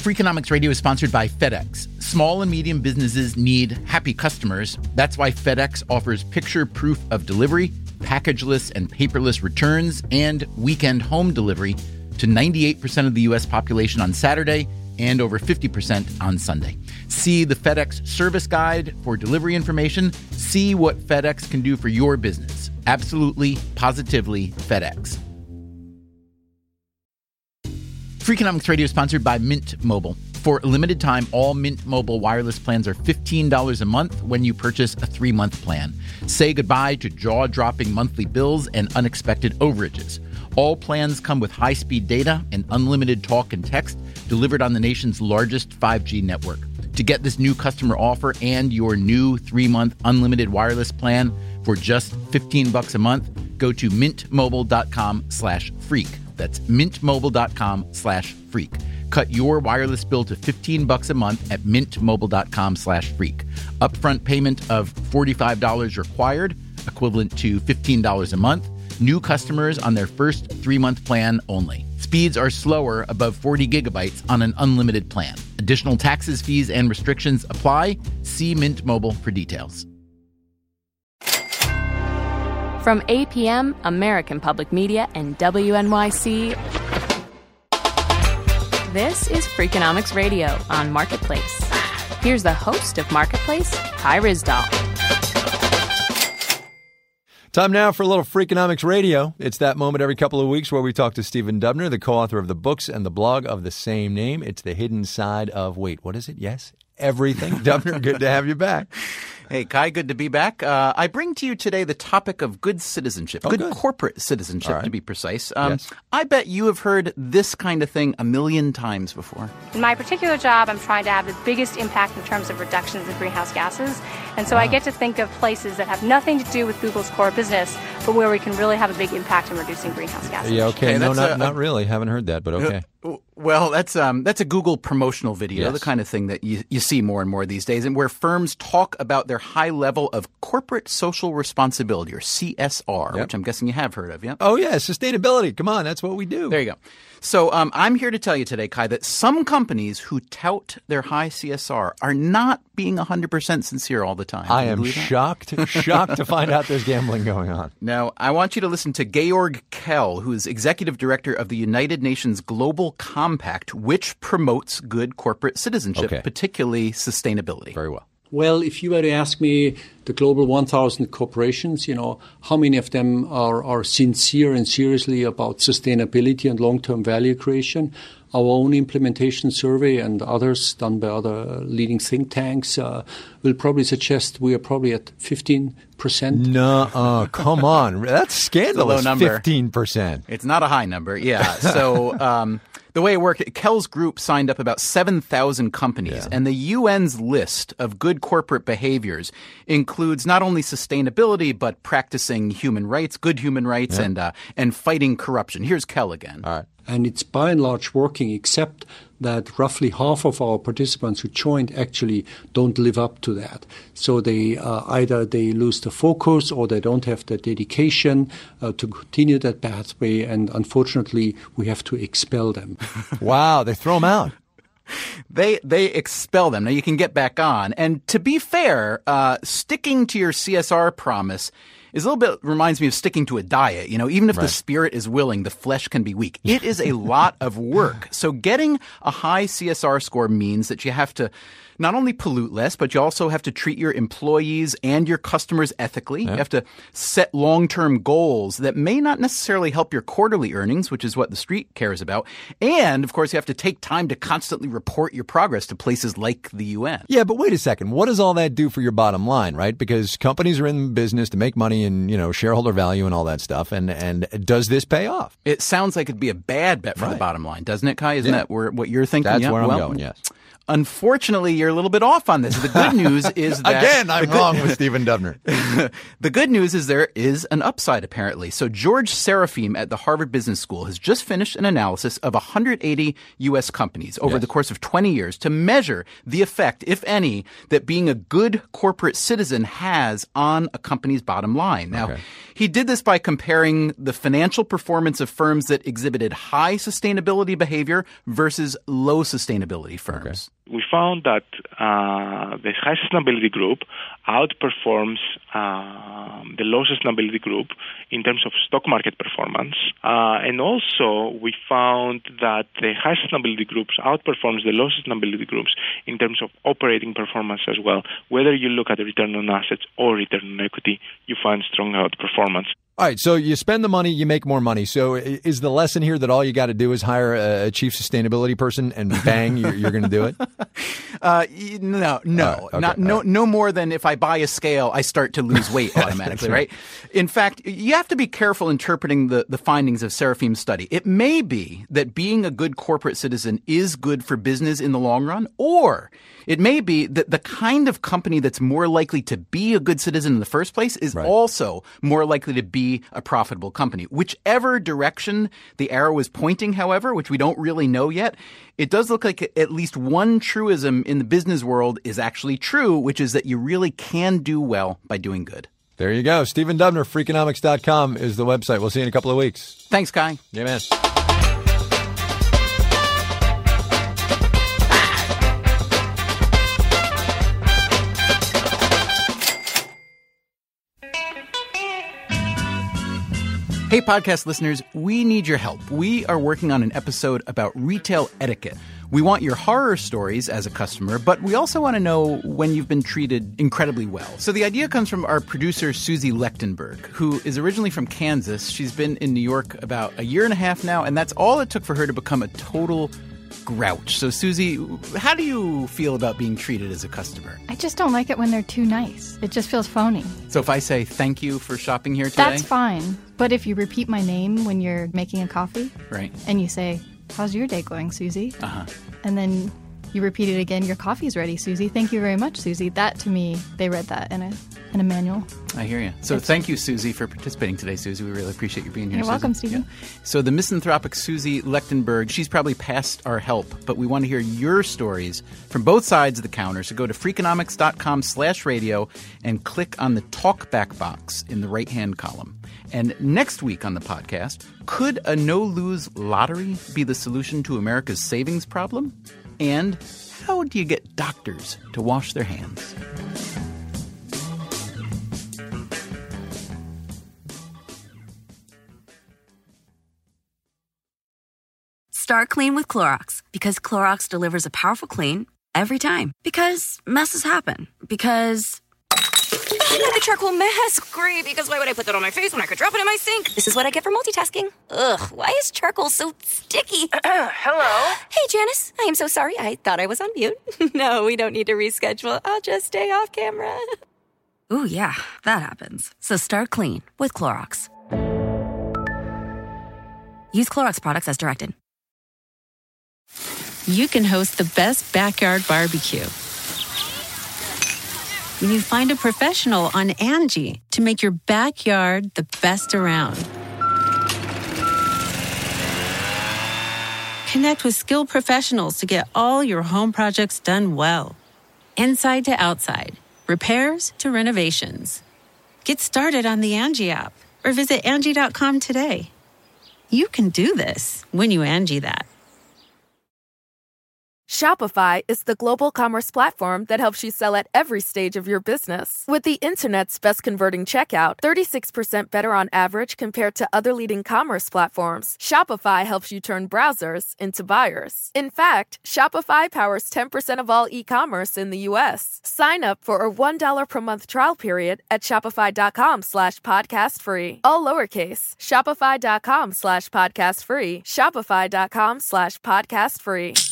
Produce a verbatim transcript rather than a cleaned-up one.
Freakonomics Radio is sponsored by FedEx. Small and medium businesses need happy customers. That's why FedEx offers picture proof of delivery, packageless and paperless returns, and weekend home delivery to ninety-eight percent of the U S population on Saturday and over fifty percent on Sunday. See the FedEx service guide for delivery information. See what FedEx can do for your business. Absolutely, positively FedEx. Freakonomics Radio is sponsored by Mint Mobile. For a limited time, all Mint Mobile wireless plans are fifteen dollars a month when you purchase a three-month plan. Say goodbye to jaw-dropping monthly bills and unexpected overages. All plans come with high-speed data and unlimited talk and text delivered on the nation's largest five G network. To get this new customer offer and your new three-month unlimited wireless plan for just fifteen bucks a month, go to mintmobile.com slash freak. That's mintmobile.com slash freak. Cut your wireless bill to fifteen bucks a month at mintmobile.com slash freak. Upfront payment of forty-five dollars required, equivalent to fifteen dollars a month. New customers on their first three-month plan only. Speeds are slower above forty gigabytes on an unlimited plan. Additional taxes, fees, and restrictions apply. See Mint Mobile for details. From A P M, American Public Media, and W N Y C, this is Freakonomics Radio on Marketplace. Here's the host of Marketplace, Kai Ryssdal. Time now for a little Freakonomics Radio. It's that moment every couple of weeks where we talk to Stephen Dubner, the co-author of the books and the blog of the same name. It's the hidden side of, wait, what is it? Yes, everything. Dubner, good to have you back. Hey, Kai, good to be back. Uh, I bring to you today the topic of good citizenship, oh, good, good corporate citizenship, right. to be precise. Um, yes. I bet you have heard this kind of thing a million times before. In my particular job, I'm trying to have the biggest impact in terms of reductions in greenhouse gases. And so wow. I get to think of places that have nothing to do with Google's core business, but where we can really have a big impact in reducing greenhouse gases. Yeah, okay. okay no, not, a, not really. Haven't heard that, but okay. Uh, Well, that's um, that's a Google promotional video, yes. the kind of thing that you, you see more and more these days, and where firms talk about their high level of corporate social responsibility, or C S R, yep. which I'm guessing you have heard of, yeah? Oh, yeah, sustainability. Come on, that's what we do. There you go. So um, I'm here to tell you today, Kai, that some companies who tout their high C S R are not being one hundred percent sincere all the time. I am shocked, shocked to find out there's gambling going on. Now, I want you to listen to Georg Kell, who is executive director of the United Nations Global Compact, which promotes good corporate citizenship, okay. particularly sustainability. Very well. Well, if you were to ask me the global one thousand corporations, you know, how many of them are, are sincere and seriously about sustainability and long-term value creation? Our own implementation survey and others done by other leading think tanks uh, will probably suggest we are probably at fifteen percent. No, come on. That's scandalous, it's a low number. fifteen percent. It's not a high number, yeah. So um, the way it worked, Kell's group signed up about seven thousand companies, yeah. and the U N's list of good corporate behaviors includes not only sustainability, but practicing human rights, good human rights, yeah. and uh, and fighting corruption. Here's Kell again. All right. And it's by and large working, except that roughly half of our participants who joined actually don't live up to that. So they uh, either they lose the focus or they don't have the dedication uh, to continue that pathway. And unfortunately, we have to expel them. Wow, they throw them out. They they expel them. Now, you can get back on. And to be fair, uh, sticking to your C S R promise is a little bit reminds me of sticking to a diet. You know, even if right. the spirit is willing, the flesh can be weak. It is a lot of work. So getting a high C S R score means that you have to not only pollute less, but you also have to treat your employees and your customers ethically. Yeah. You have to set long-term goals that may not necessarily help your quarterly earnings, which is what the street cares about. And, of course, you have to take time to constantly report your progress to places like the U N. Yeah, but wait a second. What does all that do for your bottom line, right? Because companies are in business to make money and, you know, shareholder value and all that stuff. And, and does this pay off? It sounds like it'd be a bad bet for right. the bottom line, doesn't it, Kai? Isn't yeah. that where, what you're thinking? That's yeah? where I'm well, going, yes. unfortunately, you're a little bit off on this. The good news is that... Again, I'm wrong with Stephen Dubner. The good news is there is an upside, apparently. So George Serafim at the Harvard Business School has just finished an analysis of one hundred eighty U S companies over yes. the course of twenty years to measure the effect, if any, that being a good corporate citizen has on a company's bottom line. Now, okay. he did this by comparing the financial performance of firms that exhibited high sustainability behavior versus low sustainability firms. Okay. We found that uh, the high sustainability group outperforms uh, the low sustainability group in terms of stock market performance. Uh, and also, we found that the high sustainability groups outperforms the low sustainability groups in terms of operating performance as well. Whether you look at the return on assets or return on equity, you find strong outperformance. All right, so you spend the money, you make more money. So is the lesson here that all you got to do is hire a chief sustainability person and bang, you're, you're going to do it? Uh, no, no, right, okay, not no, right. no more than if I buy a scale, I start to lose weight automatically, right? In fact, you have to be careful interpreting the, the findings of Serafim's study. It may be that being a good corporate citizen is good for business in the long run, or it may be that the kind of company that's more likely to be a good citizen in the first place is right. also more likely to be a profitable company. Whichever direction the arrow is pointing, however, which we don't really know yet, it does look like at least one truism in the business world is actually true, which is that you really can do well by doing good. There you go. Stephen Dubner, Freakonomics dot com is the website. We'll see you in a couple of weeks. Thanks, Kai. Yeah, man. Hey, podcast listeners, we need your help. We are working on an episode about retail etiquette. We want your horror stories as a customer, but we also want to know when you've been treated incredibly well. So the idea comes from our producer, Susie Lechtenberg, who is originally from Kansas. She's been in New York about a year and a half now, and that's all it took for her to become a total grouch. So, Susie, how do you feel about being treated as a customer? I just don't like it when they're too nice. It just feels phony. So if I say thank you for shopping here today? That's fine. But if you repeat my name when you're making a coffee, right, and you say, how's your day going, Susie? Uh-huh. And then you repeat it again, your coffee's ready, Susie. Thank you very much, Susie. That, to me, they read that in a in a manual. I hear you. So it's, thank you, Susie, for participating today, Susie. We really appreciate you being here, You're Susie. welcome, Stephen. Yeah. So the misanthropic Susie Lechtenberg, she's probably past our help, but we want to hear your stories from both sides of the counter. So go to Freakonomics dot com slash radio and click on the talkback box in the right-hand column. And next week on the podcast, could a no-lose lottery be the solution to America's savings problem? And how do you get doctors to wash their hands? Start clean with Clorox, because Clorox delivers a powerful clean every time. Because messes happen. Because I need the charcoal mask. Great, because why would I put that on my face when I could drop it in my sink? This is what I get for multitasking. Ugh, why is charcoal so sticky? Hello? Hey, Janice. I am so sorry. I thought I was on mute. No, we don't need to reschedule. I'll just stay off camera. Ooh, yeah, that happens. So start clean with Clorox. Use Clorox products as directed. You can host the best backyard barbecue when you find a professional on Angie to make your backyard the best around. Connect with skilled professionals to get all your home projects done well. Inside to outside, repairs to renovations. Get started on the Angie app or visit Angie dot com today. You can do this when you Angie that. Shopify is the global commerce platform that helps you sell at every stage of your business. With the internet's best converting checkout, thirty-six percent better on average compared to other leading commerce platforms, Shopify helps you turn browsers into buyers. In fact, Shopify powers ten percent of all e-commerce in the U S. Sign up for a one dollar per month trial period at shopify.com slash podcast free. All lowercase, shopify.com slash podcast free, shopify.com slash podcast free.